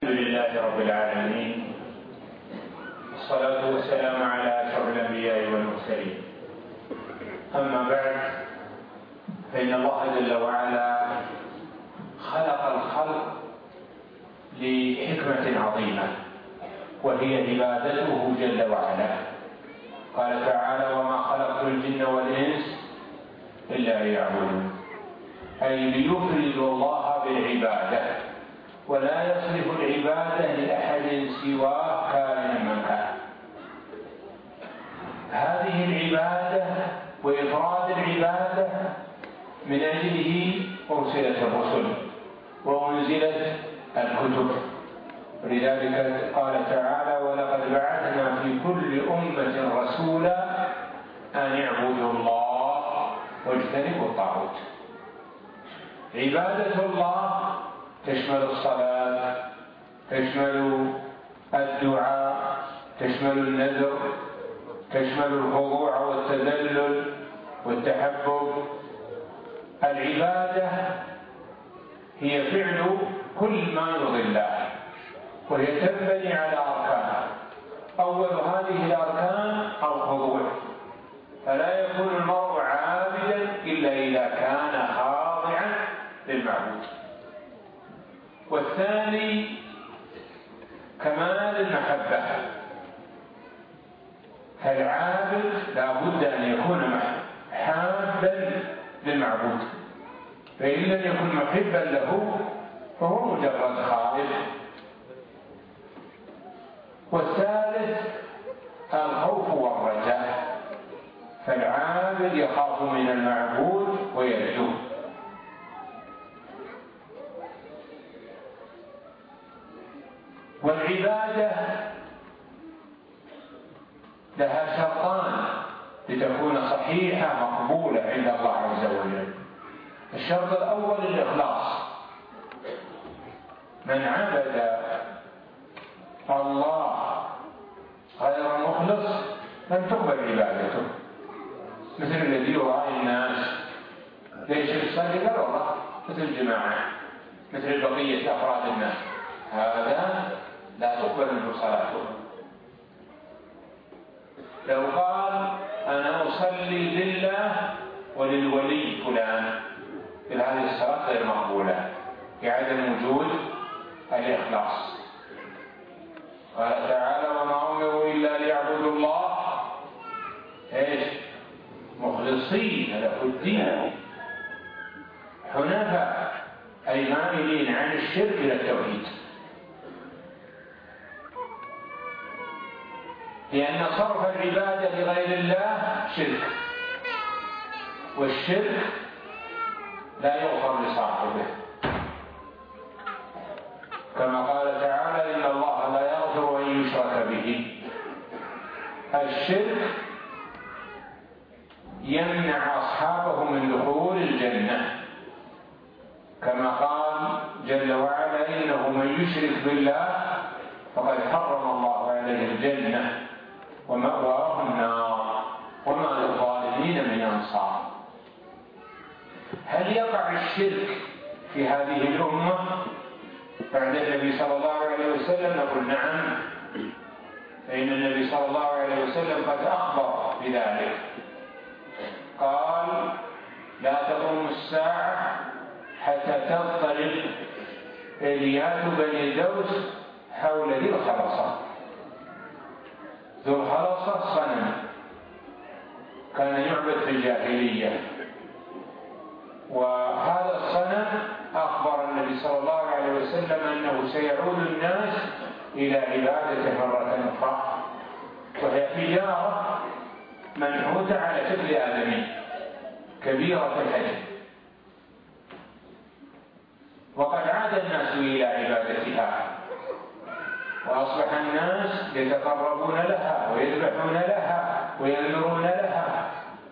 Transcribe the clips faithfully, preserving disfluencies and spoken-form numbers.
الحمد لله رب العالمين، والصلاة والسلام على أشرف الأنبياء والمرسلين. أما بعد، فإن الله جل وعلا خلق الخلق لحكمة عظيمة، وهي عبادته جل وعلا. قال تعالى: وما خلقت الجن والإنس إلا ليعبدون، أي ليفردوا الله بالعبادة، ولا يصرف العبادة لأحد سواه كائنا من كان. هذه العبادة وإفراد العبادة من أجله أرسلت الرسل وأنزلت الكتب. ولذلك قال تعالى: ولقد بعثنا في كل أمة رسولا أن اعبدوا الله واجتنبوا الطاغوت. عبادة الله تشمل الصلاة، تشمل الدعاء، تشمل النذر، تشمل الخضوع والتذلل والتحبب. العبادة هي فعل كل ما يرضي الله، وهي تنبني على أركان. أول هذه الأركان الخضوع، فلا يكون المرء عابدا إلا إذا كان خاضعا للمعبود. والثاني كمال المحبة، فالعابد لا بد أن يكون حابا للمعبود، فإن لم يكن محبا له فهو مجرد خائف. والثالث الخوف والرجاء، فالعابد يخاف من المعبود ويرجوه. والعبادة لها شرطان لتكون صحيحة مقبولة عند الله عز وجل. الشرط الأول الإخلاص، من عبد الله غير مخلص لم تقبل عبادته، مثل الذي يراعي الناس ليش يصلي؟ قال والله مثل الجماعة، مثل بقية أفراد الناس، هذا لا تقبل منه صلاته. لو قال أنا أصلي لله وللولي فلان، هذه الصلاة غير مقبولة لعدم وجود الإخلاص. قال تعالى: وما أمروا إلا ليعبدوا الله إيش؟ مخلصين له الدين حنفاء، أي مائلين عن الشرك إلى التوحيد. لأن صرف العبادة لغير الله شرك، والشرك لا يغفر لصاحبه، كما قال تعالى: إن الله لا يغفر أن يشرك به. الشرك يمنع أصحابه من دخول الجنة، كما قال جل وعلا: إنه من يشرك بالله فقد حرم الله عليه الجنة ومأواه النار وما للظالمين من أنصار. هل يقع الشرك في هذه الأمة بعد النبي صلى الله عليه وسلم؟ نقول نعم، فإن النبي صلى الله عليه وسلم قد أخبر بذلك. قال: لا تقوم الساعة حتى تضطرب إليات بني دوس حول ذي الخلصة. ذو الخلصة صنم كان يعبد في الجاهلية، وهذا الصنم أخبر النبي صلى الله عليه وسلم أنه سيعود الناس إلى عبادته مرة أخرى، وهي حجارة منحوتة على شكل آدمي كبيرة الحجم، وقد عاد الناس إلى عبادتها، وأصبح الناس يتقربون لها ويذبحون لها وينذرون لها.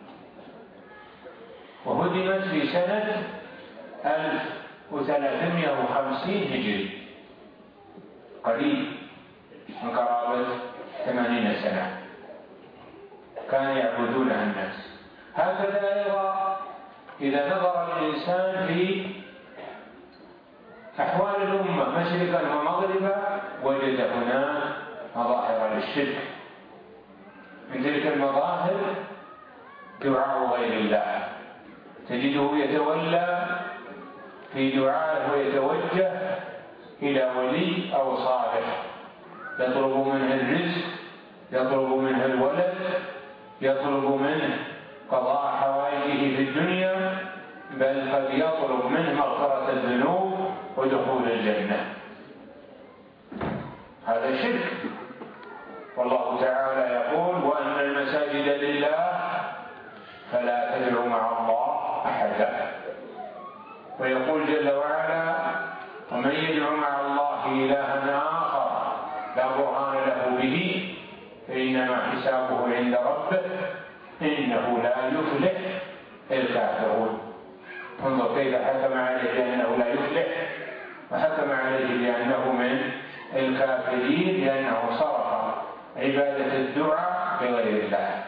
وهدمت في سنة ألف وثلاثمائة وخمسين هجري، قريب من قرابة ثمانين سنة كان يعبدونها الناس. هكذا أيضا إذا نظر الإنسان في أحوال الأمة مشرقا ومغربا وجد هناك مظاهر للشرك. من تلك المظاهر دعاء غير الله، تجده يتولى في دعائه ويتوجه إلى ولي أو صالح، يطلب منه الرزق، يطلب منه الولد، يطلب منه قضاء حوائجه في الدنيا، بل قد يطلب منه مغفرة الذنوب ودخول الجنة. هذا شرك. والله تعالى يقول: وأن المساجد لله فلا تدعوا مع الله أحدا. ويقول جل وعلا: ومن يدع مع الله إلها آخر لا برهان له به فإنما حسابه عند ربه إنه لا يفلح الكافرون. انظر كيف حكم عليه بأنه لا يفلح، وحكم عليه بأنه من الكافرين لأنه صرف عبادة الدعاء بغير الله.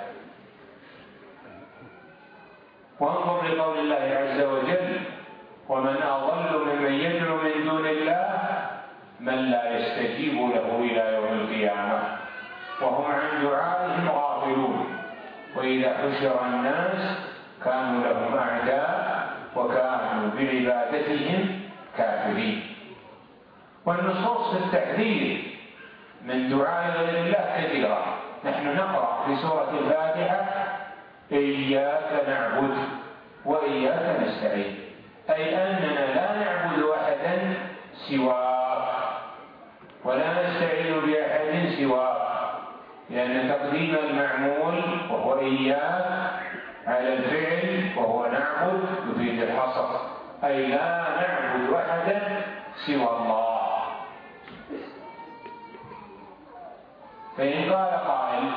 وانظر لقول الله عز وجل: ومن أضل ممن يدعو من دون الله من لا يستجيب له إلى يوم القيامة وهم عن دعائهم غافلون وإذا حشر الناس كانوا لهم أعداء وكانوا بعبادتهم كافرين. والنصوص في التحذير من دعاء غير الله كثيرة. نحن نقرأ في سورة الفاتحة: إياك نعبد وإياك نستعين، أي أننا لا نعبد أحدا سواك ولا نستعين بأحد سواك، لأن تقديم المعمول وهو إياك على الفعل وهو نعبد يفيد الحصر، أي لا نعبد أحدا سوى الله. فإن قال قائل: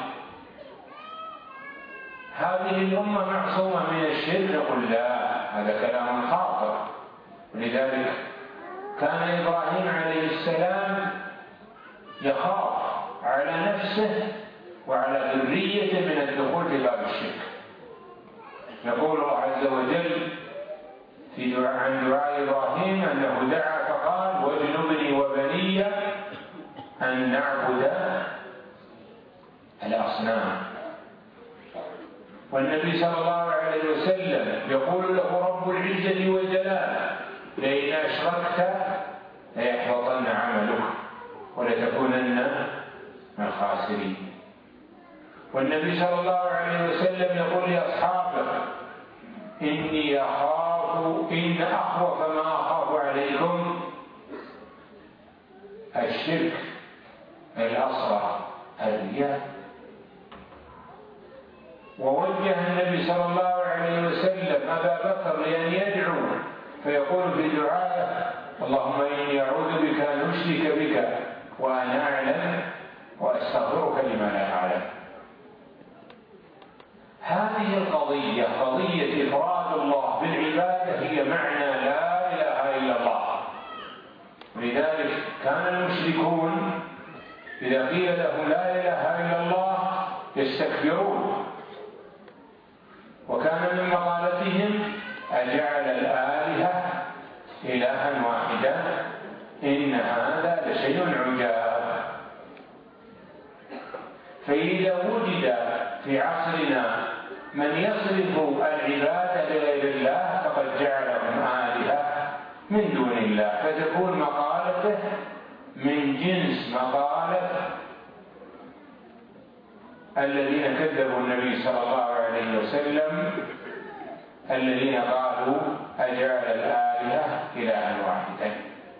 هذه الأمة معصومة من الشرك، نقول: لا، هذا كلام خاطئ. ولذلك كان إبراهيم عليه السلام يخاف على نفسه وعلى ذريته من الدخول في باب الشرك. يقول الله عز وجل في دعاء عن دعاء إبراهيم أنه دعا فقال: واجنبني وبني أن نعبد الأصنام. والنبي صلى الله عليه وسلم يقول له رب العزة والجلال: لئن أشركت ليحبطن عملك ولتكونن من الخاسرين. والنبي صلى الله عليه وسلم يقول لأصحابه: إني أخاف إن أخوف ما أخاف عليكم الشرك الأصغر الرياء. ووجه النبي صلى الله عليه وسلم أبا بكر لأن يدعو فيقول في دعائه: اللهم إني أعوذ بك أن أشرك بك وأنا أعلم وأستغفرك لما لا أعلم. هذه القضية قضية إفراد الله بالعبادة هي معنى لا إله إلا الله. ولذلك كان المشركون إذا قيل لهم لا إله إلا الله يستكبرون، وكان من مقالتهم: أجعل الآلهة إلها واحدا إن هذا لشيء عجاب. فإذا وجد في عصرنا من يصرف العبادة لغير الله فقد جعلهم آلهة من دون الله، فتكون مقالته من جنس مقالة الذين كذبوا النبي صلى الله عليه وسلم الذين قالوا: أجعل الآلهة إلها واحدا.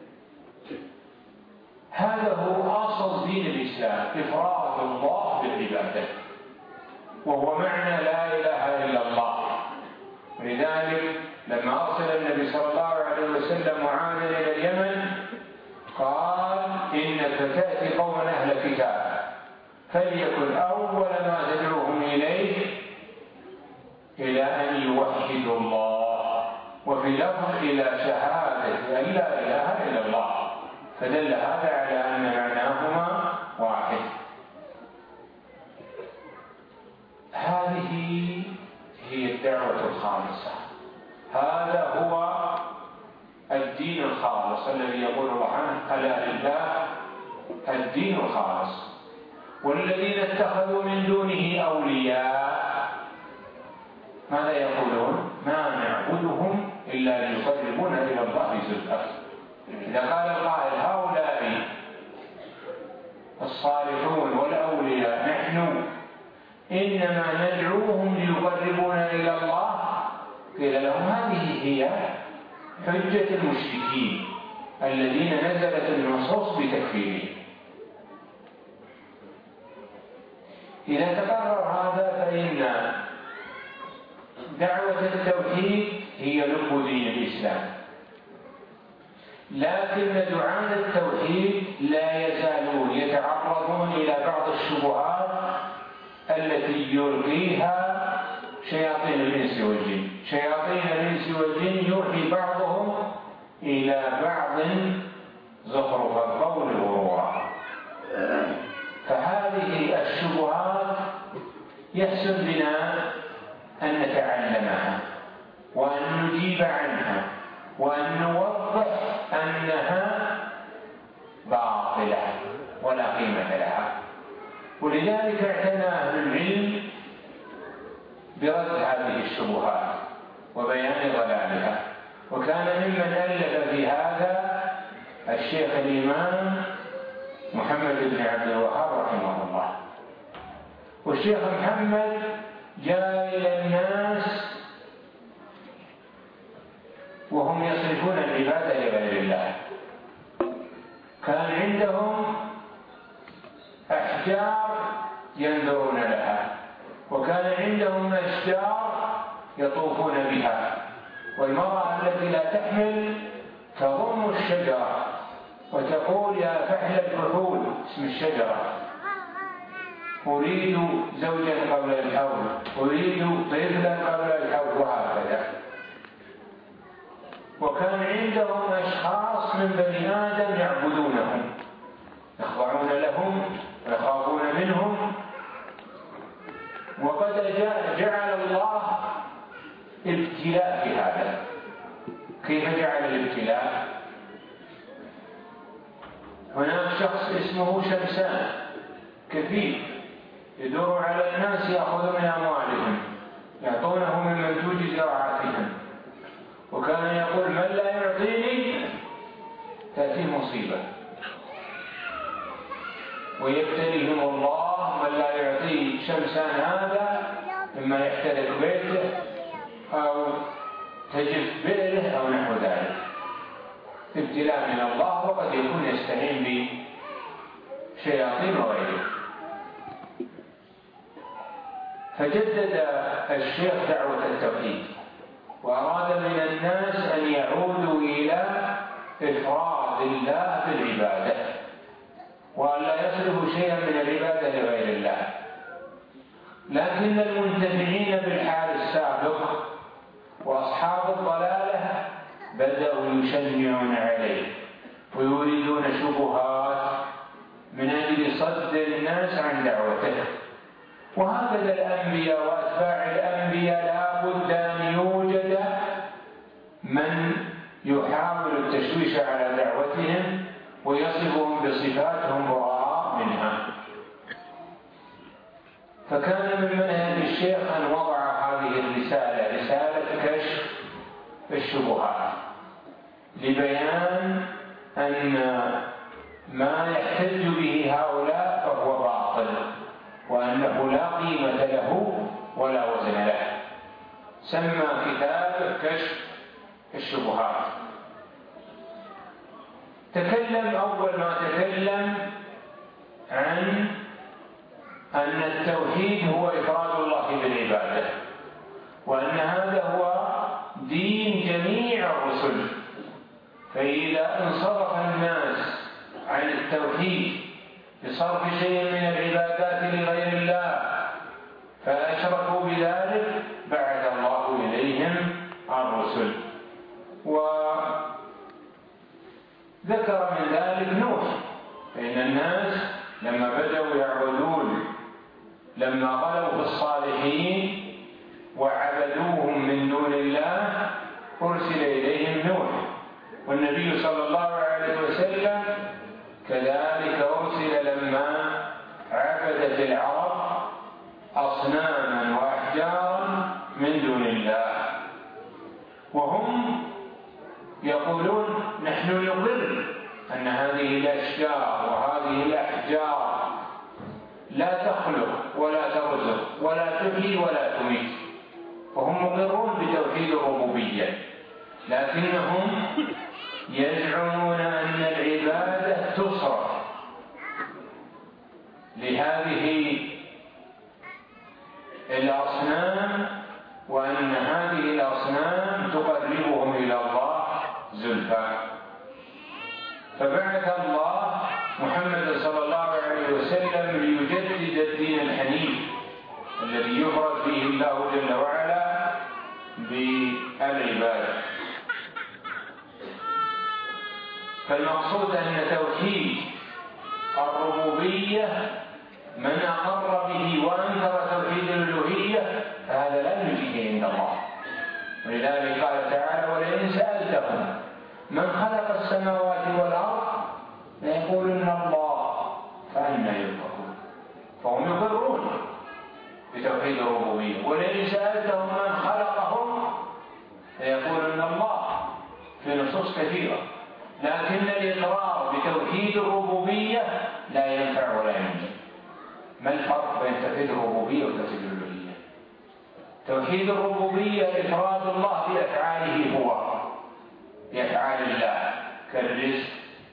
هذا هو أصل دين الإسلام، إفراد الله بالعبادة، وهو معنى لا إله إلا الله. ولذلك لما أرسل النبي صلى الله عليه وسلم معاذ إلى اليمن قال: إنك تأتي قوما أهل كتاب فليكن أول ما تدعوهم إليه إلى أن يوحدوا الله، وفي لفظ إلى شهادة أن لا إله إلا الله، فدل هذا على أن معناهما واحد. هذه هي الدعوة الخالصة، هذا هو الدين الخالص الذي يقول الله عنه: ألا لله الدين الخالص. والذين اتخذوا من دونه أولياء ماذا يقولون؟ ما نعبدهم إلا ليقربونا إلى الله زلفى. إذا قال القائل هؤلاء الصالحون والأولياء نحن إنما ندعوهم ليقربونا إلى الله، قيل لهم هذه هي حجة المشركين الذين نزلت النصوص بتكفيرهم. إذا تقرر هذا فإن دعوة التوحيد هي لب دين الإسلام، لكن دعاة التوحيد لا يزالون يتعرضون إلى بعض الشبهات التي يلقيها شياطين الإنس والجن. شياطين الإنس والجن يوحي بعضهم إلى بعض زخرف القول غرورا، فهذه الشبهات يحسن بنا أن نتعلمها وأن نجيب عنها وأن نوضح أنها باطلة ولا قيمة لها. ولذلك اعتنى أهل العلم برد هذه الشبهات وبيان ضلالها، وكان ممن ألف في هذا الشيخ الإمام محمد بن عبد الوهاب رحمه الله. والشيخ محمد جاء إلى الناس وهم يصرفون العبادة لغير الله، كان عندهم أحجار ينذرون لها، وكان عندهم أشجار يطوفون بها، والمرأة التي لا تحمل تضم الشجرة وتقول يا فحل الفحول اسم الشجرة أريد زوجا قبل الحول، أريد طفلا قبل الحول، وهكذا. وكان عندهم أشخاص من بني آدم يعبدونهم يخضعون لهم ويخافون منهم. وقد جعل الله ابتلاء في هذا. كيف جعل الابتلاء؟ هناك شخص اسمه شمسان كفيف يدور على الناس يأخذ من أموالهم يعطونه من منتوج زراعتهم، وكان يقول من لا يعطيني تأتي مصيبة، ويبتليهم الله من لا يعطي شمسان هذا إما يحترق بيته أو تجف بئره أو نحو ذلك، ابتلاء من الله، وقد يكون يستعين بشياطين وغيره. فجدد الشيخ دعوة التوحيد وأراد من الناس أن يعودوا إلى إفراد الله بالعبادة، وأن لا يصرفوا شيئا من العبادة لغير الله. لكن المنتفعين بالحال السابق وأصحاب الضلالة بدأوا يشنعون عليه ويريدون شبهات من أجل صد الناس عن دعوته. وهكذا الأنبياء وأتباع الأنبياء لا بد أن يوجد من يحاول التشويش على دعوتهم ويصفهم بصفاتهم براء منها. فكان من منهج الشيخ أن وضع هذه الرسالة، رسالة كشف الشبهات، لبيان أن ما يحتج به هؤلاء فهو باطل، وأنه لا قيمة له ولا وزن له. سمى كتاب كشف الشبهات. تكلم أول ما تكلم عن أن التوحيد هو إفراد الله بالعبادة، وأن هذا هو دين جميع الرسل. فإذا انصرف الناس عن التوحيد بصرف شيء من العبادات لغير الله فأشركوا بذلك بعث الله إليهم الرسل. وذكر من ذلك نوح، فإن الناس لما بدأوا يعبدون لما غلوا في الصالحين وعبدوهم من دون الله أرسل إليهم نوح، والنبي صلى الله عليه وسلم كذلك أرسل لما عبدت العرب أصناما وأحجارا من دون الله، وهم يقولون نحن نقر أن هذه الأشجار وهذه الأحجار لا تخلق ولا ترزق ولا تحيي ولا تميت، فهم مقرون بتوحيد الربوبية، لكنهم يزعمون أن العبادة تصرف لهذه الأصنام، وأن هذه الأصنام تقربهم إلى الله زلفى. فبعث الله محمد صلى الله عليه وسلم ليجدد الدين الحنيف الذي يفرد فيه الله جل وعلا بالعبادة. فالمقصود أن توحيد الربوبية من أقر به وأنكر توحيد الألوهية فهذا لا يجيه عند الله، ولذلك قال تعالى: ولئن سألتهم من خلق السماوات والأرض ليقولن الله فأنى يؤفكون. فهم يقرون بتوحيد الربوبية، ولئن سألتهم من خلقهم ليقولن الله في نصوص كثيرة، لكن الإقرار بتوحيد الربوبية لا ينفع ولا ينجي. ما الفرق بين توحيد الربوبية وتوحيد الألوهية؟ توحيد الربوبية إفراد الله بأفعاله هو، بأفعال الله كالرزق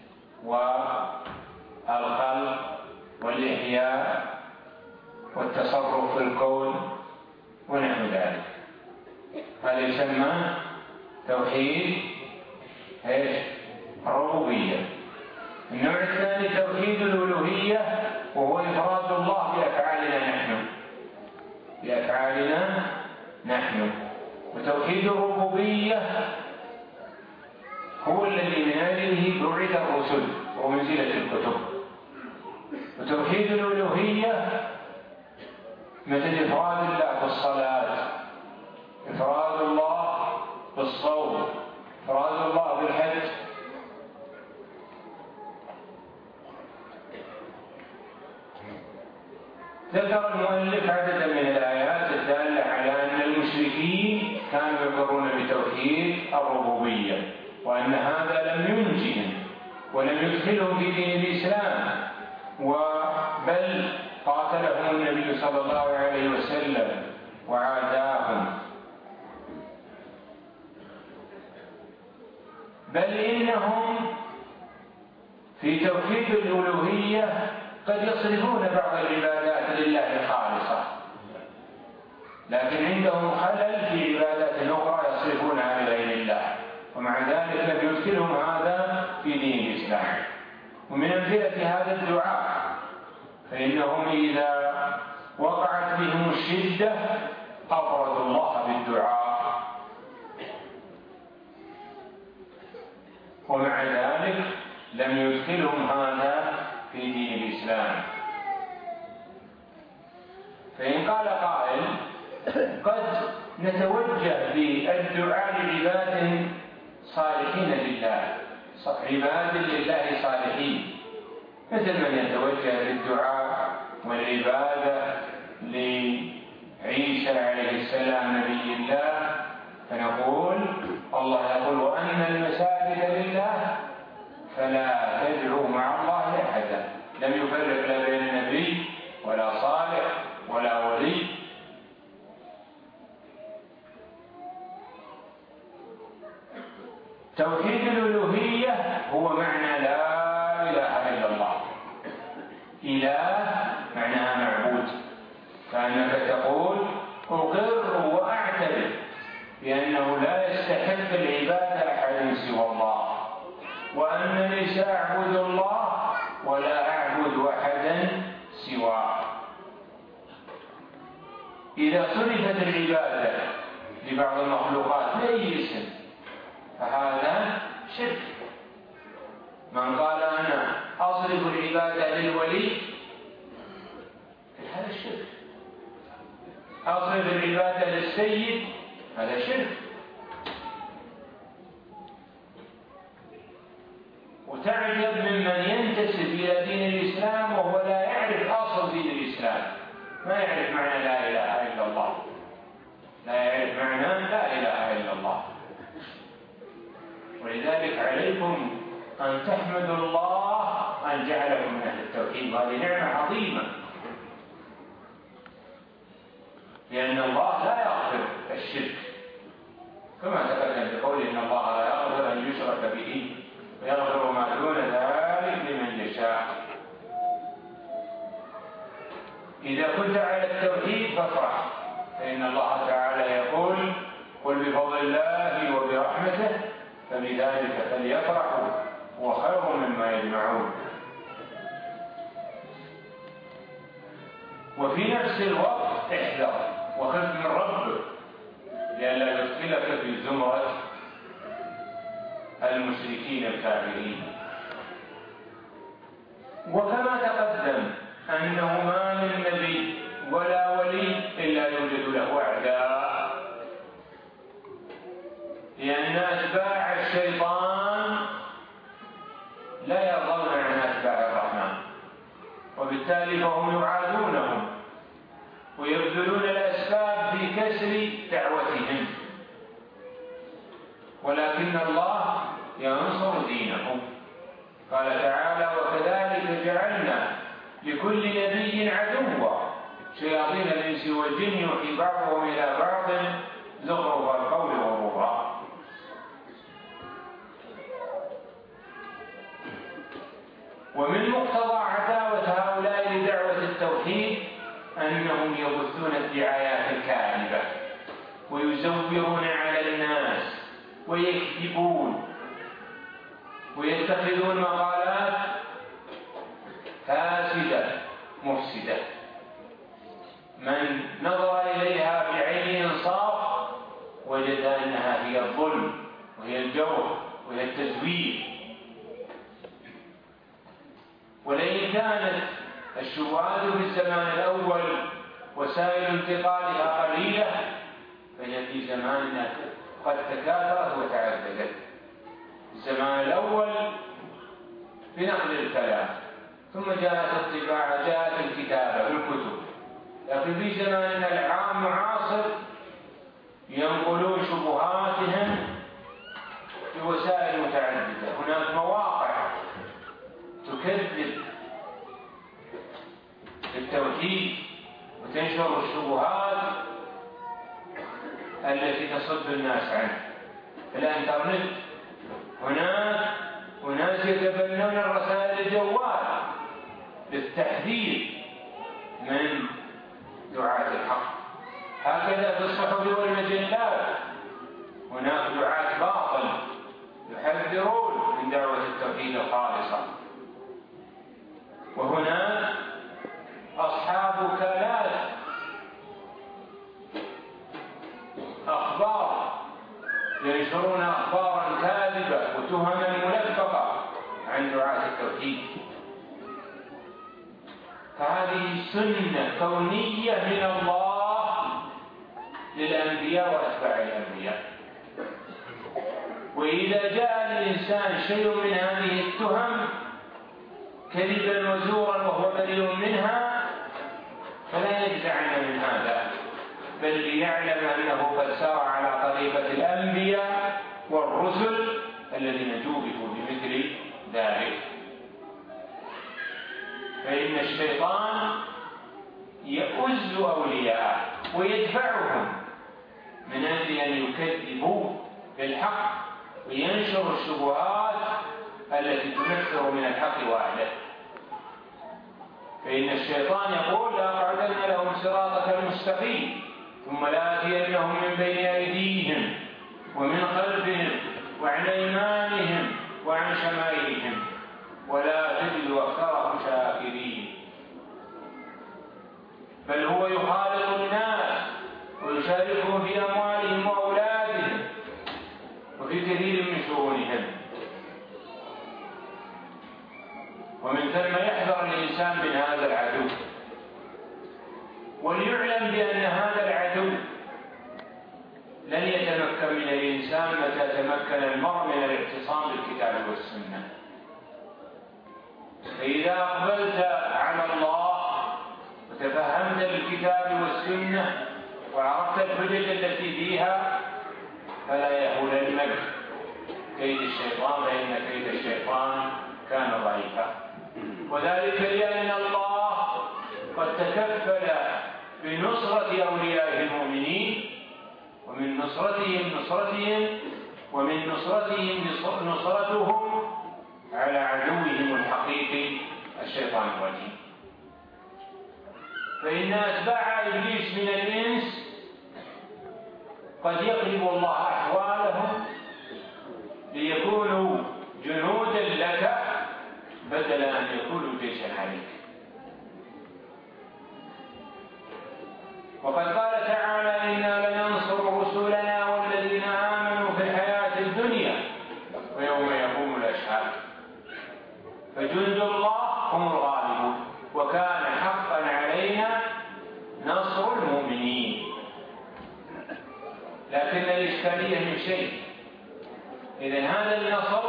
والخلق والإحياء والتصرف في الكون ونحو ذلك، هذا يسمى توحيد ايش؟ الربوبية. النوع الثاني توحيد الألوهية، وهو إفراد الله بأفعالنا نحن بأفعالنا نحن وتوحيد الربوبية هو الذي من أجله بعث الرسل وأنزلت الكتب. وتوحيد الألوهية مثل إفراد الله بالصلاة، إفراد الله بالصوم، إفراد الله بالحج. ذكر المؤلف عددا من الآيات الدالة على أن المشركين كانوا يقرون بتوحيد الربوبية، وأن هذا لم ينجهم ولم يدخلهم في دين الإسلام، بل قاتلهم النبي صلى الله عليه وسلم وعاداهم. بل إنهم في توحيد الألوهية قد يصرفون بعض العبادات لله خالصة، لكن عندهم خلل في عبادات أخرى يصرفونها لغير الله، ومع ذلك لم يدخلهم هذا في دين الإسلام. ومن أمثلة هذا الدعاء، فإنهم إذا وقعت بهم الشدة أفردوا الله بالدعاء، ومع ذلك لم يدخلهم هذا في دين الإسلام. فإن قال قائل: قد نتوجه بالدعاء لعباد صالحين لله، عباد لله صالحين، مثل من يتوجه بالدعاء والعبادة لعيسى عليه السلام نبي الله، فنقول الله يقول: وأن المساجد لله فلا تدعوا مع الله أحدا. لم يفرق لا بين نبي ولا صالح ولا ولي. توحيد الألوهية هو معنى لا إله إلا الله. إله معناها معبود، فأنك تقول أقر وأعترف بأنه لا يستحق العبادة أحد سوى الله، وأنني سأعبد الله ولا أعبد أحدا سواه. إذا صرفت العبادة لبعض المخلوقات لأي اسم فهذا شرك. من قال أنا أصرف العبادة للولي هذا الشرك، أصرف العبادة للسيد هذا شرك. وتعجب ممن ينتسب ما يعرف معنى لا إله إلا الله، لا يعرف معنى لا إله إلا الله. ولذلك عليكم أن تحمدوا الله أن جعلكم من أهل التوحيد، وهذه نعمة عظيمة، لأن الله لا يغفر الشرك كما تقدم بقول إن الله لا يغفر أن يشرك به ويغفر ما دون ذلك لمن يشاء. إذا كنت على التوحيد فافرح، فإن الله تعالى يقول قل بفضل الله وبرحمته فبذلك فليفرحوا هو خير مما يجمعون. وفي نفس الوقت احذر وخف من ربك لئلا يدخلك في زمرة المشركين الكافرين. وكما تقدم أنه ما من نبي ولا ولي إلا يوجد له أعداء، لأن أتباع الشيطان لا يرضون عن أتباع الرحمن، وبالتالي فهم يعادونهم ويبذلون الأسباب في كسر دعوتهم، ولكن الله ينصر دينه. قال تعالى وكذلك جعلنا لكل نبي عدوا شياطين الإنس والجن يوحي بعضهم إلى بعض زخرف القول غرورا. ومن مقتضى عداوة هؤلاء لدعوة التوحيد أنهم يبثون الدعايات الكاذبة ويزورون على الناس ويكذبون ويتخذون مقالات فاسدة مفسدة. من نظر إليها بعين إنصاف وجد أنها هي الظلم وهي الجور وهي التزوير. ولئن كانت الشبهات في الزمان الأول وسائل انتقالها قليلة فهي في زماننا قد تكاثرت وتعددت. الزمان الأول بنقل الكلام، ثم جاءت الطباعة، جاءت الكتابة بالكتب، لكن في زماننا العام معاصر ينقلون شبهاتهم بوسائل متعددة. هناك مواقع تكذب التوحيد وتنشر الشبهات التي تصد الناس عنه. في الانترنت هناك أناس يتبنون الرسائل الجوال للتحذير من دعاة الحق. هكذا في الصحف والمجلات هناك دعاة باطل يحذرون من دعوة التوحيد الخالصة. وهناك أصحاب وكالات أخبار ينشرون أخبارا كاذبة وتهما ملفقة عن دعاة التوحيد. فهذه سنة كونية من الله للأنبياء وأتباع الأنبياء. وإذا جاء الإنسان شيء من هذه التهم كذبا وزورا وهو بريء منها فلا يجزعن من هذا، بل ليعلم أنه قد سار على طريقة الأنبياء والرسل الذين جوبوا بمثل ذلك. فإن الشيطان يؤز أولياءه ويدفعهم من أجل أن يكذبوا بالحق وينشر الشبهات التي تنفر من الحق وأهله. فإن الشيطان يقول لأقعدن لهم صراطك المستقيم ثم لآتينهم من بين أيديهم ومن خلفهم وعن أيمانهم وعن شمائلهم ولا تجد أكثرهم شاكرين. بل هو يخالط الناس ويشاركهم في أموالهم وأولادهم وفي كثير من شؤونهم. ومن ثم يحذر الإنسان من هذا العدو، وليعلم بأن هذا العدو لن يتمكن من الإنسان متى تمكن المرء من الاعتصام بالكتاب والسنة. فإذا أقبلت على الله وتفهمت الكتاب السنة وعرفت الحجج التي فيها فلا يهولنك كيد الشيطان، فإن كيد الشيطان كان ضعيفا. وذلك لأن الله قد تكفل بنصرة أوليائه المؤمنين، ومن نصرتهم نصرتهم ومن نصرتهم نصرتهم على عدوهم الحقيقي الشيطان الرجيم. فإن أتباع إبليس من الإنس قد يقلب الله أحوالهم ليكونوا جنودا لك بدل أن يكونوا جيشا عليك. وقد قال تعالى: إنا لننصر رسلنا والذين آمنوا في الحياة الدنيا ويوم يقوم الأشهاد. فجند الله هم الغالبون، وكان حقا علينا نصر المؤمنين. لكن الإشكالية من شيء، إذن هذا النصر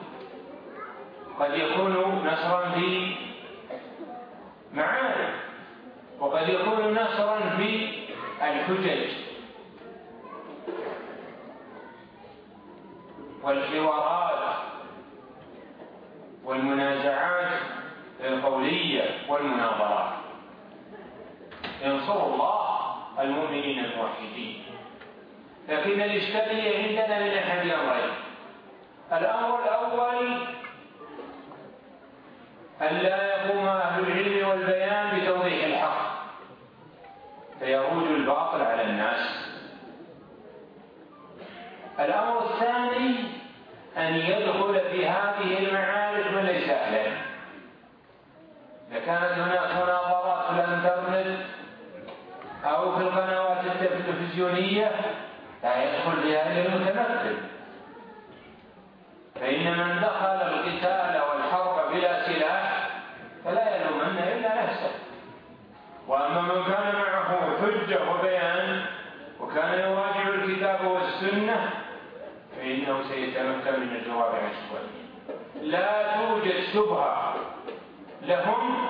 قد يكون نصرا في معارك، وقد يكون نصرا في الحجج والحوارات والمنازعات القولية والمناظرات. ينصر الله المؤمنين الموحدين. لكن الإشكالية عندنا من أحد أمرين: الأمر الأول أن لا يقوم أهل العلم والبيان بتوضيح الحق فيروج الباطل على الناس. الأمر الثاني أن يدخل في هذه المعارك من ليس أهلا. إذا كانت هناك مناظرات في الإنترنت أو في القنوات التلفزيونية لا يدخل فيها إلا المتمكن، فإن من دخل القتال والحرب بلا سلاح فلا يلومن إلا نفسه. وأما من كان معه حجة وبيان وكان يراجع الكتاب والسنة فإنه سيتمكن من الجواب عن شبهته. لا توجد شبهة لهم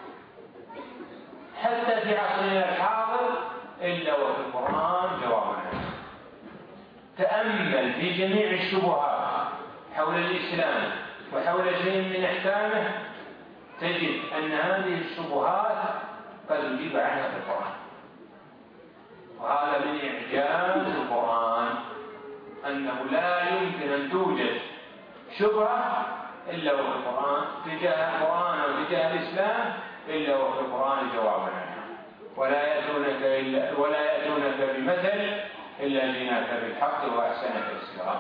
حتى في عصرنا الحاضر إلا وفي القرآن جواب عنها. تأمل في جميع الشبهات حول الإسلام وحول شيء من أحكامه تجد أن هذه الشبهات قد أجيب عنها في القرآن. وهذا من إعجاز القرآن أنه لا يمكن أن توجد شبهة إلا وفي القرآن تجاه القرآن أو تجاه الإسلام إلا وفي القرآن جواب عنها. ولا يأتونك إلا ولا يأتونك بمثل إلا جئناك بالحق وأحسن تفسيرا.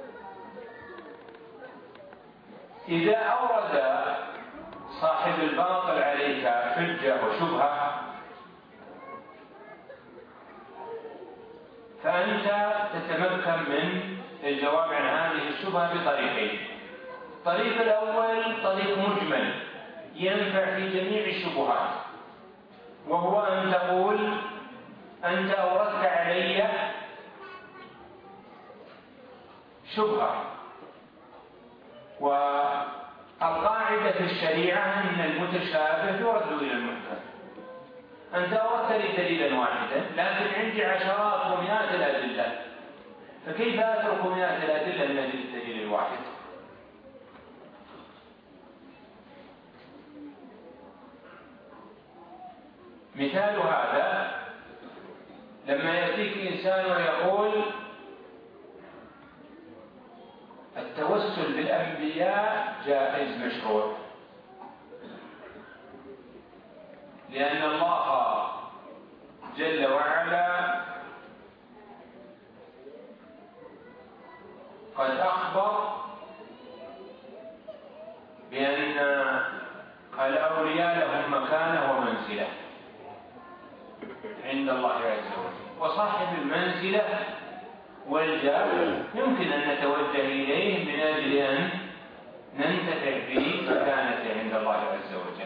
إذا أورد صاحب الباطل عليك حجة وشبهة فأنت تتمكن من الجواب عن هذه الشبهة بطريقين. الطريق الأول طريق مجمل ينفع في جميع الشبهات، وهو أن تقول: أنت أوردت علي شبهة، والقاعدة في الشريعة أن المتشابه يرد إلى المحكم. أنت أوردت لي دليلا واحدا لكن عندي عشرات ومئات الأدلة، فكيف أترك مئات الأدلة من أجل الدليل الواحد؟ مثال هذا لما يأتيك إنسان ويقول: التوسل بالأنبياء جائز مشروع، لأن الله جل وعلا قد أخبر بأن الأولياء لهم مكانة ومنزلة عند الله عز وجل، وصاحب المنزلة والجاه يمكن أن نتوجه إليه من أجل أن ننتفع به مكانته عند الله عز وجل.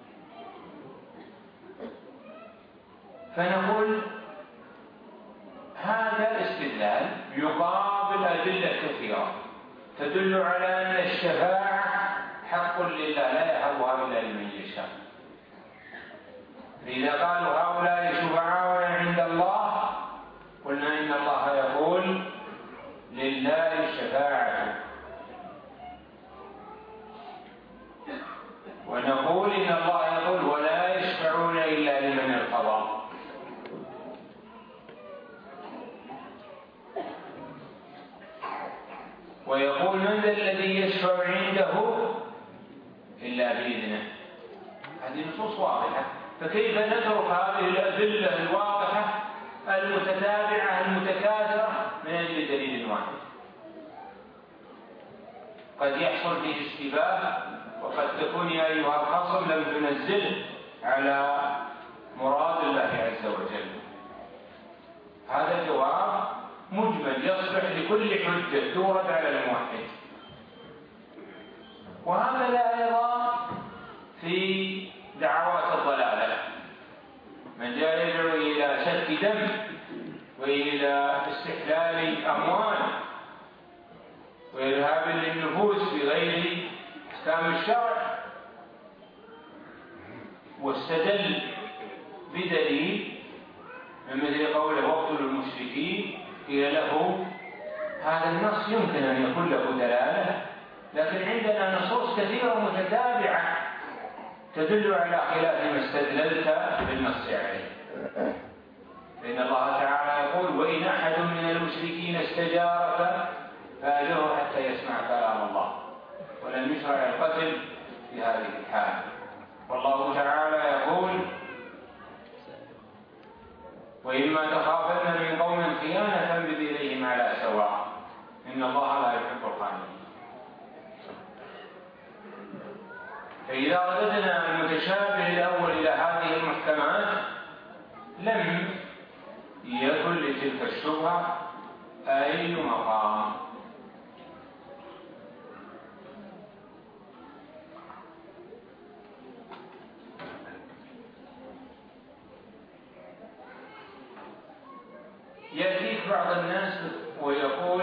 فنقول هذا الاستدلال يقابل أدلة كثيرة تدل على أن الشفاعة حق لله لا يهبها إلا لمن يشاء. فإذا قالوا هؤلاء شفعاؤنا قلنا إن الله يقول لله الشفاعة، ونقول إن الله يقول ولا يشفعون إلا لمن ارتضى. ويقول من ذا الذي يشفع عنده إلا بإذنه. هذه نصوص واضحة، فكيف نترك هذه الأدلة الواضحة المتتابعة المتكاثرة من أجل دليل واحد؟ قد يحصل فيه اشتباه، وقد تكون يا أيها الخصم لم تنزل على مراد الله عز وجل. هذا جواب مجمل يصلح لكل حجة تورد على الموحد. وهكذا أيضا في دعوات الضلالة، من جاء يدعو إلى سفك دم وإلى استحلال أموال وإرهاب للنفوس بغير أحكام الشرع، واستدل بدليل من مثل قوله واقتلوا المشركين، قيل له هذا النص يمكن أن يكون له دلالة، لكن عندنا نصوص كثيرة متتابعة تدل على خلاف ما استدللت بالنص عليه. فإن الله تعالى يقول وإن أحد من المشركين استجارك فأجره حتى يسمع كلام الله، ولم يشرع القتل في هذه الحال. والله تعالى يقول وإما تخافن من قوم خيانة فانبذ إليهم على سواء إن الله لا يحب الخائنين. فإذا رددنا المتشابه الأول إلى هذه المحكمات لم يكن لتلك الشبهة أي مقام. يأتيك بعض الناس ويقول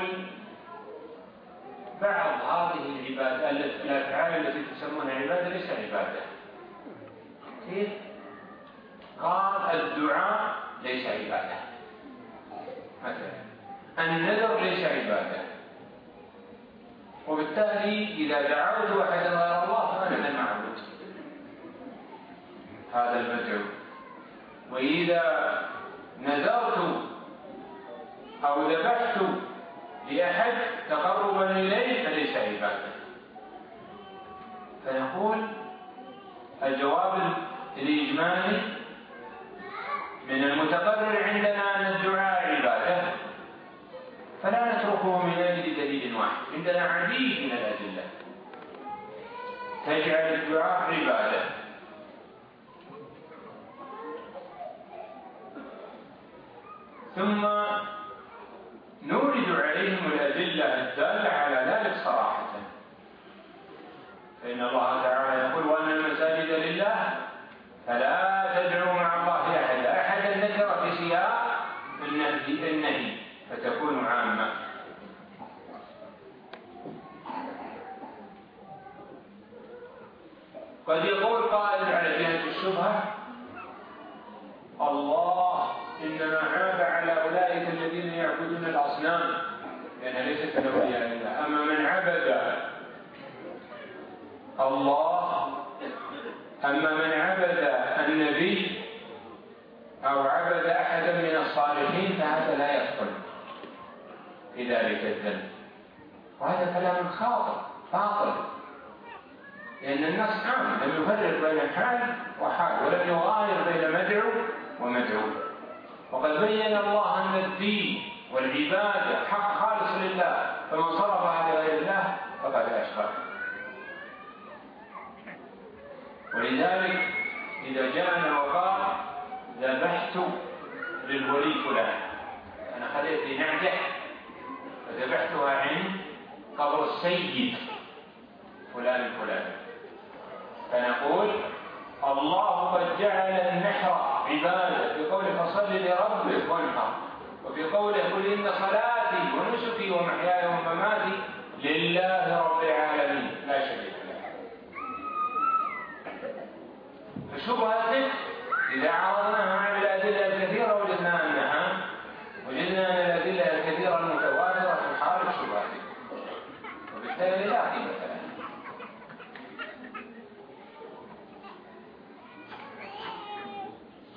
بعض هذه العبادة الأفعال التي تسمونها عبادة ليس عبادة. كيف؟ قال الدعاء ليس عبادة مثلا، النذر ليس عبادة، وبالتالي إذا دعوت أحدا غير الله فأنا المعبود، هذا المدعو. وإذا نذرت أو ذبحت لأحد تقربا إليه فليس عبادة. فنقول الجواب الإجمالي من المتقرر عندنا أن الدعاء عبادة، فلا نتركه من أجل دليل واحد. عندنا عديد من الأدلة تجعل الدعاء عبادة. ثم نورد عليهم الأدلة الدالة على ذلك صراحة. فإن الله تعالى يقول وأن المساجد لله فلا تدعوا مع الله أحدا. أحدا نكر في سياق النهي فتكون عامة. قد يقول قائل على جهة الشبهة الله إنما عاب على أولئك الذين يعبدون الأصنام لأنها ليست لأولياء الله. أما من عبد الله أما من عبد النبي أو عبد أحدا من الصالحين فهذا لا يدخل في ذلك الذنب. وهذا كلام خاطئ باطل، لأن النص عام لم يفرق بين حال وحال ولم يغاير بين مدعو ومدعو. وقد بين الله أن الدين والعبادة حق خالص لله، فمن صرفها لغير الله فقد أشرك. ولذلك إذا جاءنا وقال ذبحت للولي فلان، أنا خذيت لي نعجة فذبحتها عند قبر السيد فلان الفلاني، فنقول الله قد جعل النحر عبادة في قوله فصل لربك وانحر، وفي قوله قل إن صلاتي ونسكي ومحياي ومماتي لله رب العالمين لا شريك له. فشبهتك إذا عرضناها على الأدلة الكثيرة وجدنا أنها وجدنا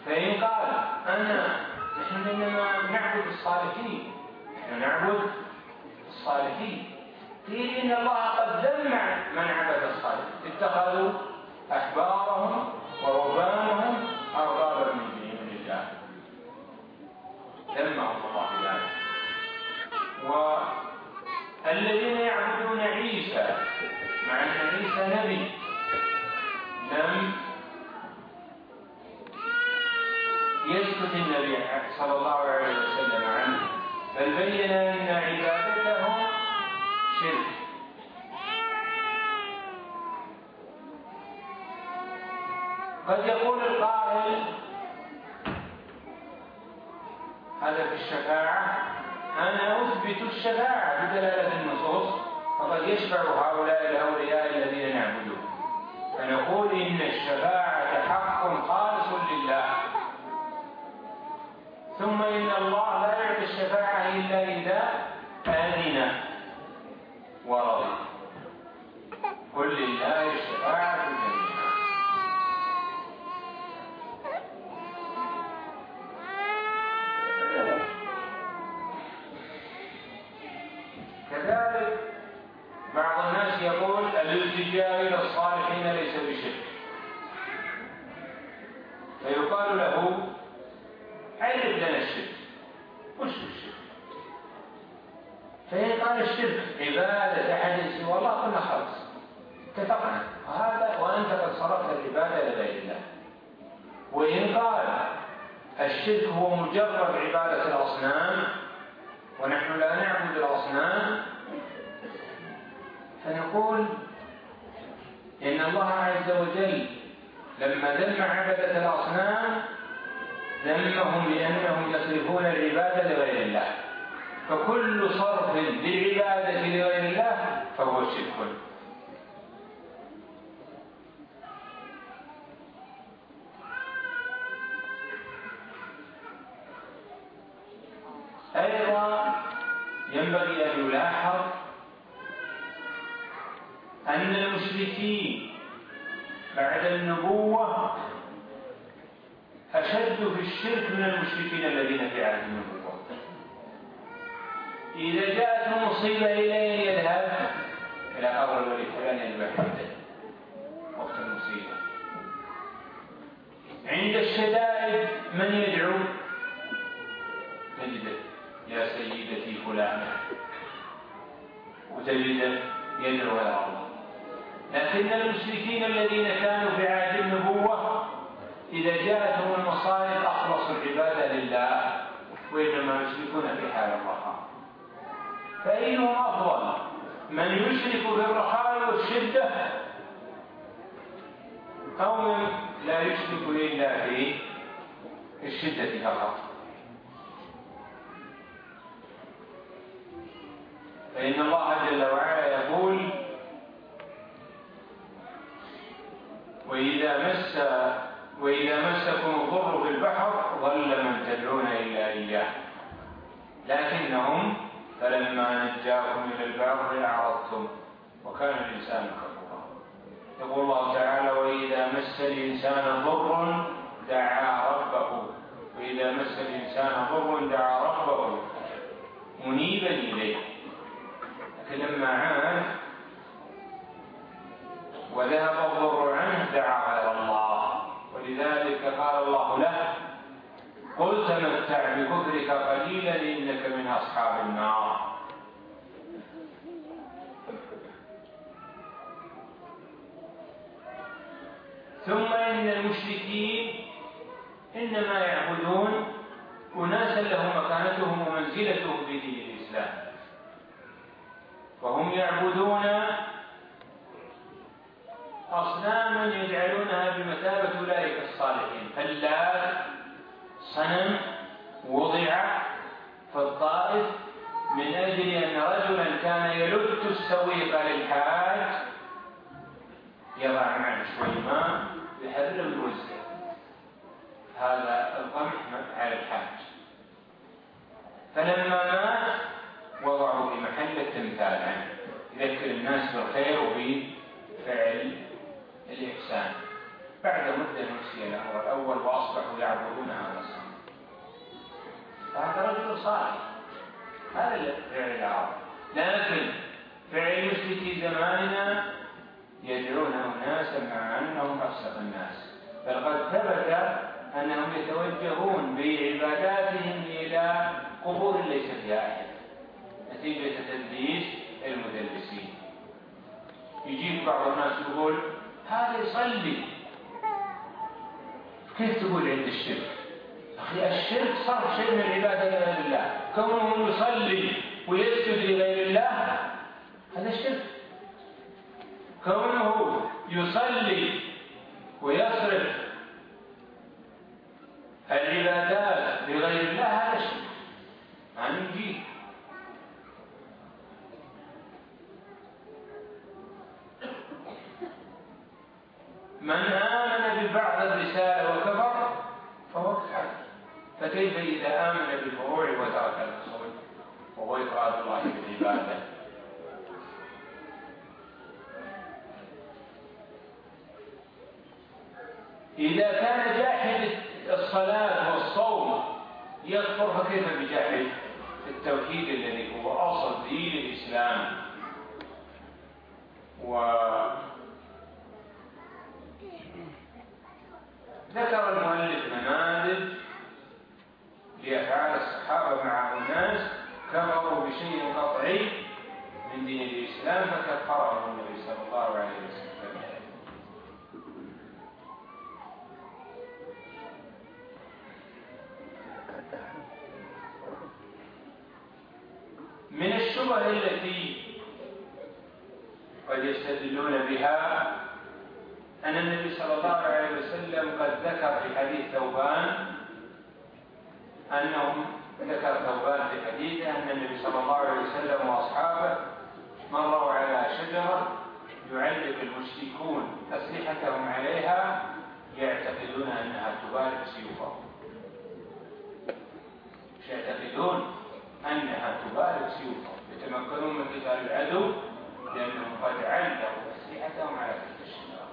فإن قال أنا نحن إنما نعبد الصالحين، نحن نعبد الصالحين، قيل إن الله قد ذم من عبد الصالحين، اتخذوا أحبارهم ورهبانهم أربابا من دون الله، ذمهم الله بذلك. والذين يعبدون عيسى مع أن عيسى نبي لم يسكت النبي صلى الله عليه وسلم عنه، بل بين أن عبادته شرك. قد يقول القائل هذا في الشفاعة، أنا أثبت الشفاعة بدلالة النصوص، فقد يشفع هؤلاء الأولياء الذين نعبدهم، فنقول إن الشفاعة حق خالص لله، ثم إن الله لا يعطي الشفاعة إلا إذا آذن ورضي، قل لله الشفاعة جميعا. كذلك بعض الناس يقول الالتجاء إلى الصالحين ليس بشرك، فيقال له عرف لنا الشرك، وش الشرك؟ فإن قال الشرك عبادة أحد سوى الله قلنا خلاص اتفقنا، وهذا وأنت قد صرفت العبادة لغير الله. وإن قال الشرك هو مجرد عبادة الأصنام ونحن لا نعبد الأصنام، فنقول إن الله عز وجل لما ذم عبدة الأصنام ذمهم لأنهم يصرفون العبادة لغير الله، فكل صرف للعبادة لغير الله فهو شرك. أيضا ينبغي أن يلاحظ أن المشركين بعد النبوة أشد في الشرك من المشركين الذين في عهد النبوة. إذا جاءت مصيبة إليه يذهب إلى قبر الولي فلان الوحيد وقت المصيبة. عند الشدائد من يدعو؟ تجد يا سيدتي فلانة، وتجد يدعو إلى الله. لكن المشركين الذين كانوا في عهد النبوة إذا جاءتهم المصائب أخلصوا العبادة لله، وإنما يشركون في حال الرخاء. فأيهم أفضل، من يشرك بالرخاء والشدة أو من لا يشرك إلا في الشدة فقط؟ فإن الله جل وعلا يقول وإذا مس وإذا مسكم الضر في البحر ضل من تدعون إلا إياه لكنهم فلما نجاكم إلى البر أعرضتم وكان الإنسان كفورا. يقول الله تعالى وإذا مس الإنسان ضر دعا ربه وإذا مس الإنسان ضر دعا ربه منيبا إليه، لكن لما عاد وذهب الضر عنه دعا غير الله، ولذلك قال الله له قل تمتع بكفرك قليلا إنك من أصحاب النار. ثم إن المشركين إنما يعبدون أناسا له مكانتهم ومنزلتهم في دين الإسلام، وهم يعبدون أصناما يجعلونها بمثابة أولئك الصالحين. فاللات صنم وضع في الطائف من أجل أن رجلا كان يلت السويق للحاج يضع معه شوي ماء يحرر ويوزع هذا القمح على الحاج، فلما مات وضعوا في محل التمثال عنه يذكر الناس بالخير وبفعل الإحسان. بعد مدة نسي له هو الأول وأصبحوا يعبدون هذا الصنم. فهذا رجل صالح، هذا فعل العرب. لكن فعل مشركي زماننا يدعون أناسا مع أنهم أفسق الناس، بل قد ثبت أنهم يتوجهون بعباداتهم إلى قبور ليس فيها أحد نتيجة تدليس المدلسين. يجيب بعض الناس يقول هذا يصلي، كيف تقول عند الشرك؟ أخي الشرك صار شيء من العبادة لغير الله، كونه يصلي ويسجد لغير الله هذا الشرك، كونه يصلي ويصرف العبادات لغير الله هذا شرك ما نجيه. من آمن ببعض الرسالة وكفر فهو كافر، فكيف إذا آمن بالفروع وترك الأصول وهو إفراد الله بالعبادة؟ إذا كان جاحد الصلاة والصوم يكفر، فكيف بجاحد التوحيد الذي هو أصل دين الإسلام؟ وذكر المؤلف نماذج لأفعال الصحابة مع أناس كفروا بشيء قطعي من دين الإسلام فكفرهم النبي صلى الله عليه وسلم. من الشبه التي قد يستدلون بها أن النبي صلى الله عليه وسلم قد ذكر في حديث ثوبان أنهم ذكر ثوبان في حديثه أن النبي صلى الله عليه وسلم وأصحابه مروا على شجرة يعلق المشركون أسلحتهم عليها يعتقدون أنها تبارك سيوفهم، يعتقدون أنها تبارك سيوفهم، يتمكنون من قتال العدو لأنهم قد علقوا أسلحتهم على تلك الشجرة.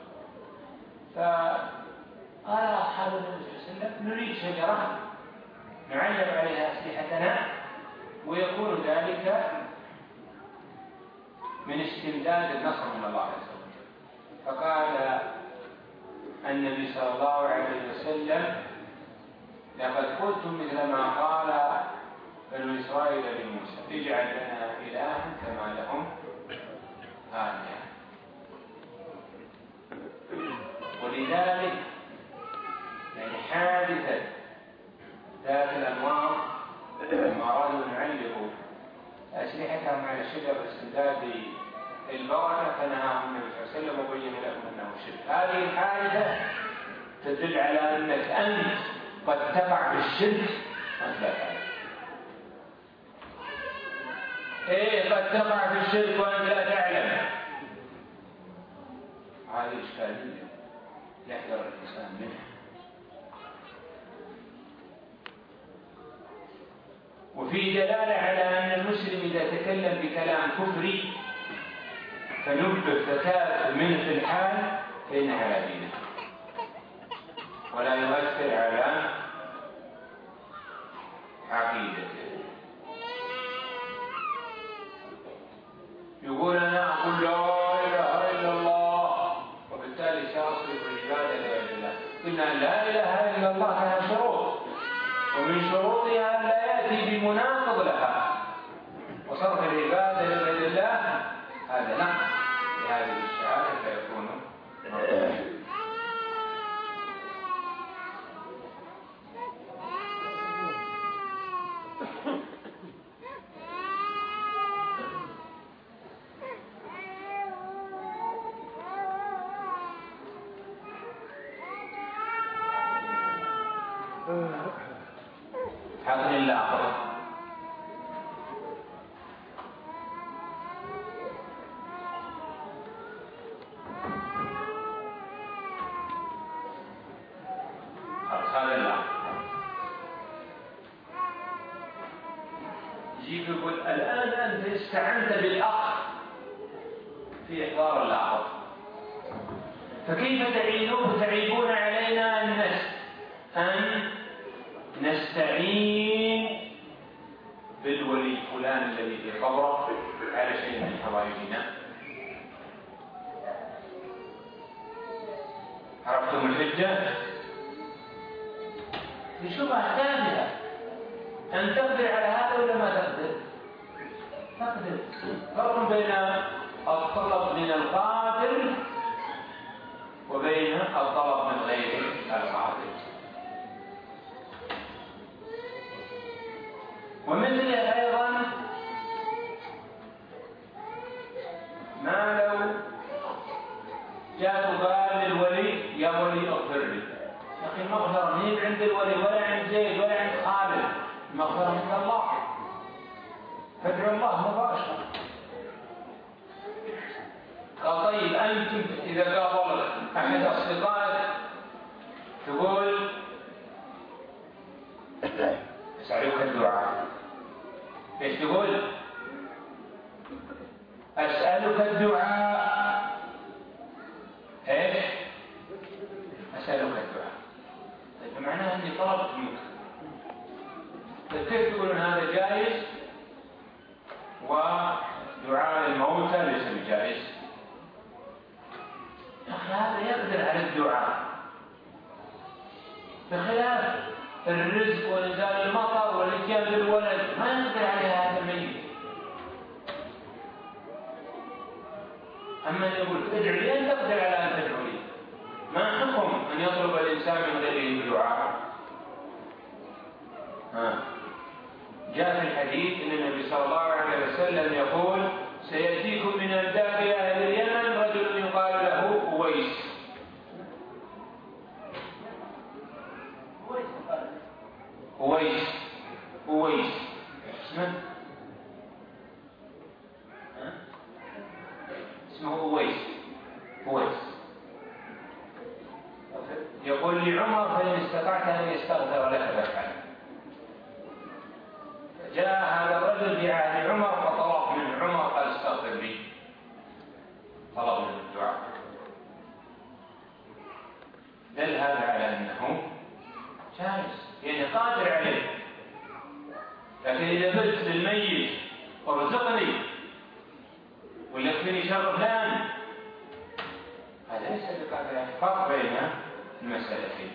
فقال أصحاب النبي صلى الله عليه وسلم نريد شجرة نعلق عليها أسلحتنا ويكون ذلك من استمداد النصر من الله عز وجل. فقال النبي صلى الله عليه وسلم لقد قلتم مثل ما قال بنو إسرائيل لموسى اجعل لنا إلها كما لهم آلهة. ولذلك يعني حادثة ذات الأنوار لما أرادوا أن يعلقوا أسلحتهم على الشجر باستمداد البركة فنهاهم النبي صلى الله عليه وسلم وبين لهم أنه شرك. هذه الحادثة تدل على أنك أنت قد تقع بالشرك وأنت لا تعلم. إيه قد تقع في الشرك وأنت لا تعلم، هذه إشكالية يحذر الإنسان منها. وفي دلالة على أن المسلم إذا تكلم بكلام كفري فنبه فتاة منه في الحال فإنها على دينه ولا يؤثر على عقيدته. يقول أنا أقول لا إله إلا الله وبالتالي سأصرف العبادة لغير الله. قلنا لا إله إلا الله لها شروط ومن شروطها أن لا يأتي بمناقض لها، وصرف العبادة لغير الله هذا نقص لهذه الشعائر فيكون مرضيا. حق الله أرسال الله يجيك يقول الآن أنت استعنت بالأخ في إحضار العقد، فكيف تعينون تعيبون علينا أن بشبهة تافهة. أن تقدر على هذا ولا ما تقدر؟ تقدر. فرق بين الطلب من القادر وبين الطلب من غير القادر. ومثله أيضا ما لو جاء قال للولي يا ولي اغفر لي، يا أخي المغفرة هي عند الولي ولا عند زيد ولا عند خالد، المغفرة من الله، فادعوا الله مباشرة. قال طيب أنت إذا قابلك أحد أصدقائك تقول أسألك الدعاء، ايش تقول؟ أسألك الدعاء. ايش؟ أسألك الدعاء. طيب معناها أني طلبت منك. طيب كيف تقولون هذا جائز ودعاء الموتى ليس بجائز؟ يا أخي هذا يقدر على الدعاء، بخلاف الرزق وإنزال المطر والإتيان بالولد ما يقدر عليها هذا الميت. أما أن يقول ادعو لي أن تقدر على أن تدعو لي، ما حكم أن يطلب الإنسان من غيره بدعاء؟ ها. جاء في الحديث أن النبي صلى الله عليه وسلم يقول سيأتيكم من أمداد أهل اليمن رجل يقال له أويس. أويس أويس اسمه اسمه أويس أويس يقول لعمر فإن استطعت أن يستغفر لك فافعل. جاء هذا الرجل في عهد عمر فطلب من عمر قال استغفر لي، طلب من الدعاء. دل هذا على أنه جائز يعني قادر عليه. لكن إذا قلت للميت ارزقني ولا يكفيني شر فلان هذا ليس بقادر عليه. فرق بين المسألتين.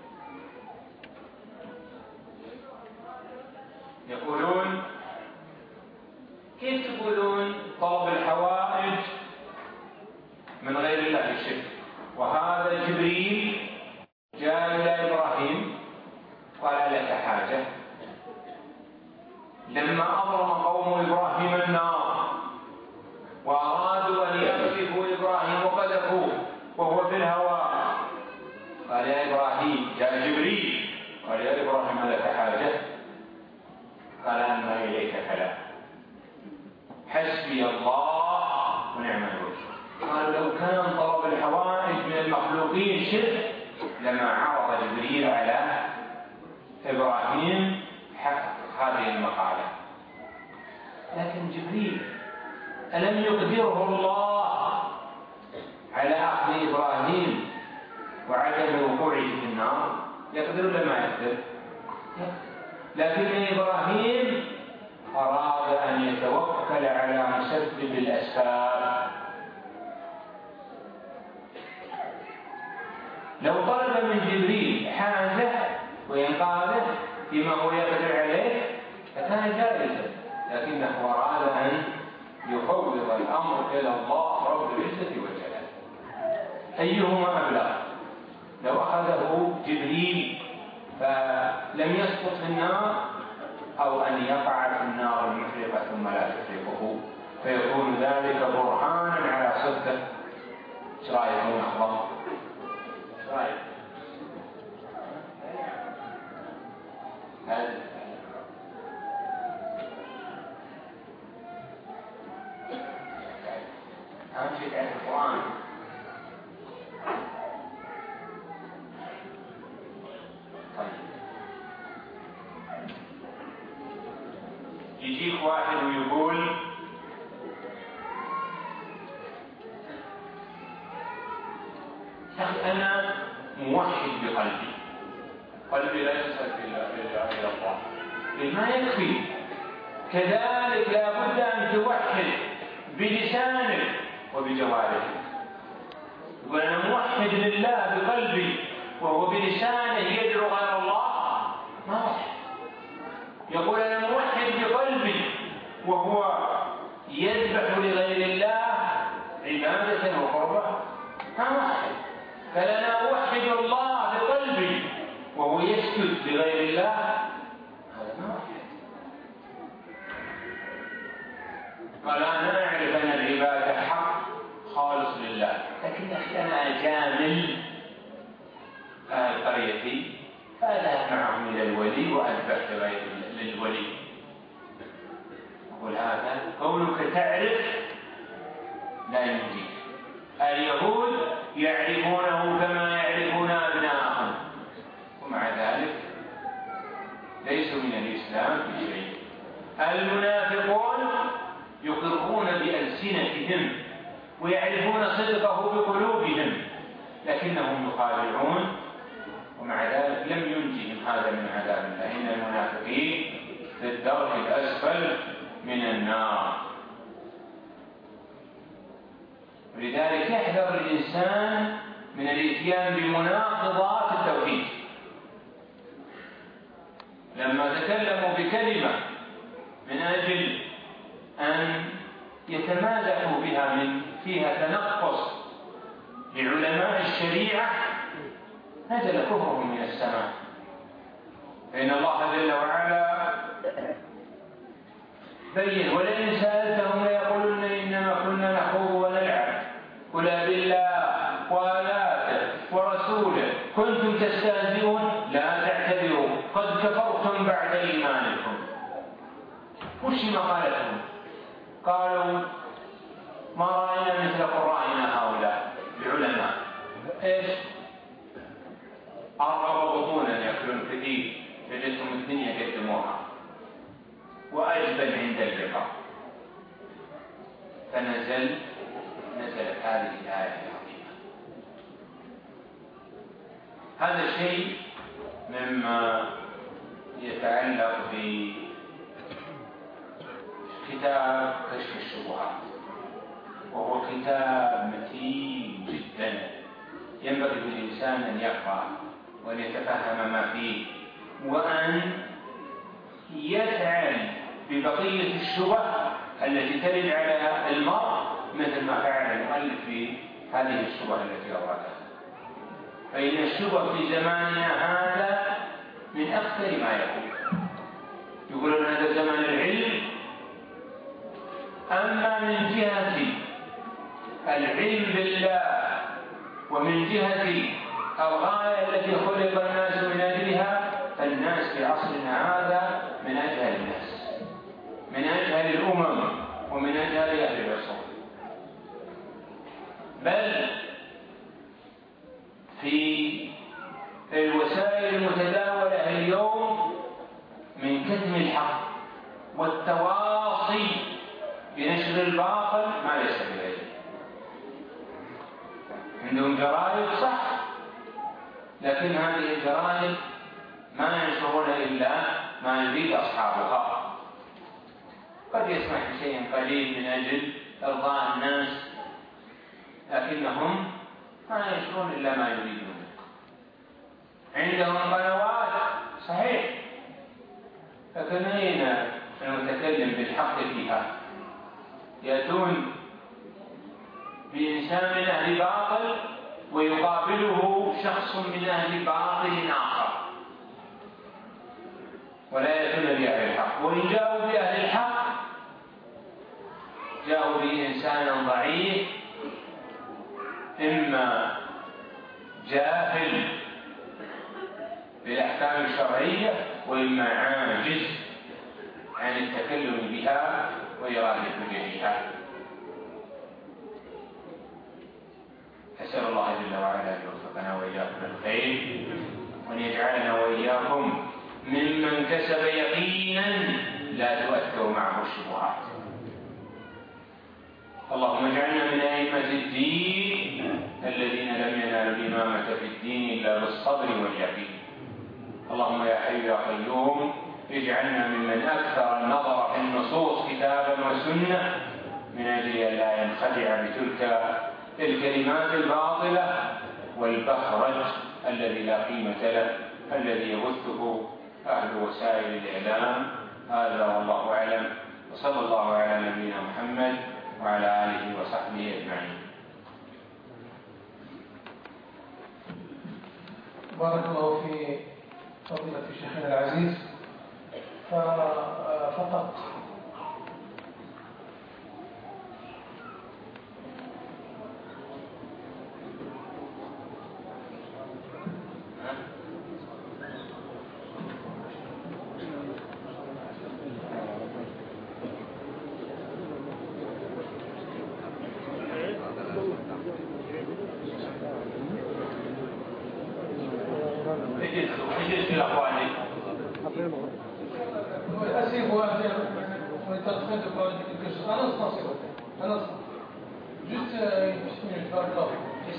يقولون كيف تقولون طلب الحوائج من غير الله شرك، وهذا جبريل جاء إلى إبراهيم قال لك حاجة لما أظلم قوم إبراهيم النار وأرادوا أن يقذفوا إبراهيم وقذفوه وهو في الهواء، قال يا إبراهيم، جاء جبريل قال يا إبراهيم لك حاجة؟ قال أما إليك كلام، حسبي الله ونعم الوكيل. قال لو كان طلب الحوائج من المخلوقين شرك لما عرض جبريل على إبراهيم هذه المقالة. لكن جبريل ألم يقدره الله على أخذ إبراهيم وعدم وقوعه في النار؟ يقدر ولا ما يقدر؟ لكن إبراهيم أراد أن يتوكل على مسبب الأسباب. لو طلب من جبريل حاجة وإنقاذه فيما هو يقدر عليه فكان جائزا، لكنه أراد أن يفوض الأمر إلى الله رب العزة والجلال. أيهما أبلغ؟ لو أخذه جبريل فلم يسقط في النار أو أن يقع في النار المحرقة ثم لا تحرقه فيكون ذلك برهانا على صدقه. ايش رايكم أخوان؟ ايش رايك؟ هل أهم شيء تعرف القرآن. طيب يجيك واحد ويقول أنا موحد بقلبي، قلبي لا يصل إلى الله، ما يكفي، كذلك لا بد أن توحد بلسانك وبجوارحك. يقول أنا موحد لله بقلبي وهو بلسانه يدعو غير الله، يقول أنا موحد بقلبي وهو يذبح لغير الله عبادة وقربة، ما موحد. قال أنا أوحد الله بقلبي وهو يسجد لغير الله، هذا ما موحد. قال أنا أعرف أن العبادة حق خالص لله، لكن أخي أنا أجامل أهل قريتي فأذهب معهم إلى الولي وأذبح للولي. أقول هذا كونك تعرف لا ينجيك. اليهود يعرفونه كما يعرفون أبناءهم ومع ذلك ليسوا من الإسلام في شيء. المنافقون يقرون بألسنتهم ويعرفون صدقه بقلوبهم لكنهم يخادعون ومع ذلك لم ينجهم هذا من عذاب الله. إن المنافقين في الدرك الأسفل من النار. ولذلك يحذر الإنسان من الإتيان بمناقضات التوحيد. لما تكلموا بكلمة من أجل أن يتمادحوا بها من فيها تنقص لعلماء الشريعة نزل كفرهم من السماء. فإن الله جل وعلا بين ولئن سألتهم ليقولن إنما كنا نخوض ونلعب قل بالله وآياته ورسوله كنتم تستهزئون لا تعتذروا قد كفرتم بعد إيمانكم. وش مقالتهم؟ قالوا ما رأينا مثل قرائنا هؤلاء العلماء. إيش؟ أرغب بطونا يأكلون كثير جلسهم الدنيا قدموها وأجبن عند اللقاء. فنزل نزلت هذه الآية العظيمة. هذا الشيء مما يتعلق بكتاب كشف الشبهات، وهو كتاب متين جدا ينبغي للإنسان أن يقرأ وأن يتفهم ما فيه وأن يفعل ببقية الشبه التي ترد على المرء مثل ما فعل المؤلف في هذه الشبه التي أوردها. فإن الشبه في زماننا هذا من أكثر ما يكون. يقولون هذا زمن العلم، أما من جهة العلم بالله ومن جهة الغاية التي خلق الناس من أجلها فالناس في عصرنا هذا من أجهل الناس، من أجهل الأمم ومن أجهل أهل العصر. بل في الوسائل المتداولة اليوم من كتم الحق والتواصي بنشر الباطل ما ليس بغيره. عندهم جرائد صح، لكن هذه الجرائد ما ينشرون إلا ما يريد أصحابها. قد يسمح بشيء قليل من أجل إرضاء الناس لكنهم ما ينشرون إلا ما يريدون. عندهم قنوات صحيح، لكن أين المتكلم بالحق فيها؟ يأتون بإنسان من أهل باطل ويقابله شخص من أهل باطل آخر، ولا يأتون بأهل الحق. وإن جاءوا بأهل الحق جاءوا بإنسان ضعيف إما جاهل بالأحكام الشرعية وإما عاجز عن التكلم بها وإرادة حججها. أسأل الله جل وعلا أن يوفقنا وإياكم للخير وأن يجعلنا وإياكم ممن كسب يقينا لا تؤثر معه الشبهات. اللهم اجعلنا من أئمة الدين الذين لم ينالوا الإمامة في الدين إلا بالصبر واليقين. اللهم يا حي يا قيوم اجعلنا ممن أكثر النظر في النصوص كتابا وسنة من أجل أن لا ينخدع بتلك الكلمات الباطلة والبهرج الذي لا قيمة له الذي يبثه أهل وسائل الإعلام هذا والله أعلم، وصلى الله على نبينا محمد وعلى آله وصحبه أجمعين. بارك الله في فضيلة شيخنا العزيز. فقط Asseyez-vous, on est en train de parler de quelque chose. Un instant, s'il vous plaît. Un instant. Juste euh, une petite minute, d'accord.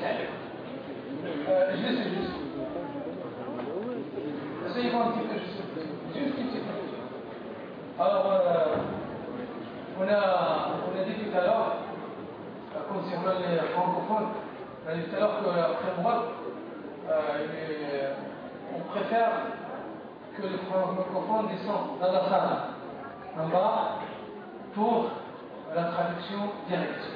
Euh, je laisse juste. Asseyez-vous un petit peu, juste une petite minute. Alors, euh, on, a, on a dit tout à l'heure, concernant les francophones, on a dit tout à l'heure qu'après moi, euh, on préfère que les francophones descendent dans la salle, en bas, pour la traduction directe.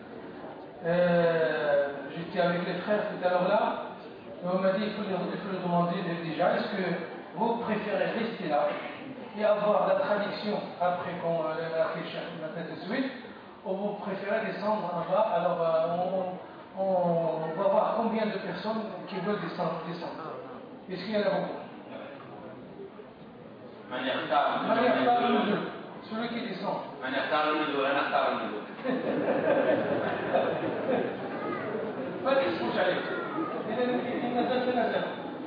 Euh, J'étais avec les frères tout à l'heure là, et on m'a dit il faut le, il faut le demander déjà, est-ce que vous préférez rester là et avoir la traduction après qu'on a fait maintenant de suite, ou vous préférez descendre en bas? Alors euh, on, on, on va voir combien de personnes qui veulent descendre. descendre. Est-ce qu'il y en a beaucoup? من يختار من يختار النزول celui qui descend. من يختار النزول أنا أختار النزول. ما تحسبوش عليك. إذا إن نزلت نزل.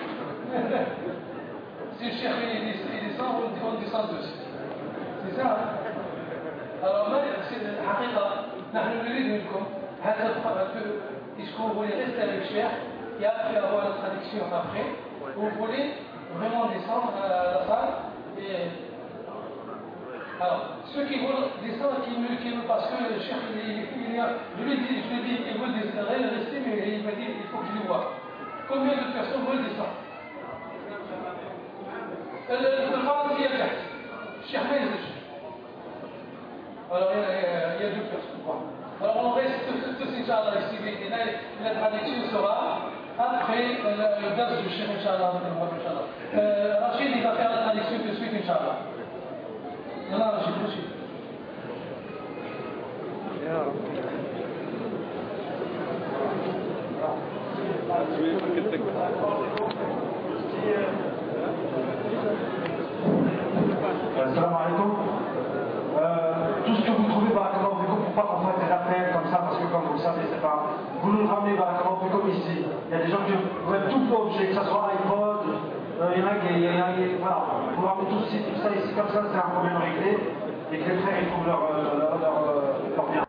Si le chef il descend, on descend dessus. C'est ça. Alors là, الحقيقة نحن نريد منكم هذا est-ce que vous voulez rester avec le chef et après avoir la traduction après, vous voulez vraiment descendre à la salle? Et alors, ceux qui veulent descendre, qui me, qui me parce que le chef, il, il, il a, je lui dis, je lui dis, ils veulent rester, mais il m'a dit, il faut que je le vois. Combien de personnes veulent descendre? الفرنسي يرجع الشيخ ما ينزلش. Alors il y, a, il y a deux personnes. Bon. Alors on reste tous, Inch'Allah, ici, et la traduction sera après le, le dars du Cheikh, Inch'Allah. Euh, Rachid, il va faire la traduction tout de suite, Inch'Allah. Non, non, Rachid, Rachid. Assalamu alaikum. Euh, tout ce que vous trouvez, barakallahu fikum, pour pas qu'on fasse des appels comme ça, parce que comme vous le savez, c'est pas. Vous nous ramenez, barakallahu fikum, ici. Il y a des gens qui veulent tout objet, que ce soit iPod, euh, il y en a qui. Il y a, voilà. Vous ramenez tout, tout ça ici, comme ça, c'est un problème réglé. Et que les frères ils trouvent leur, leur, leur, leur bien.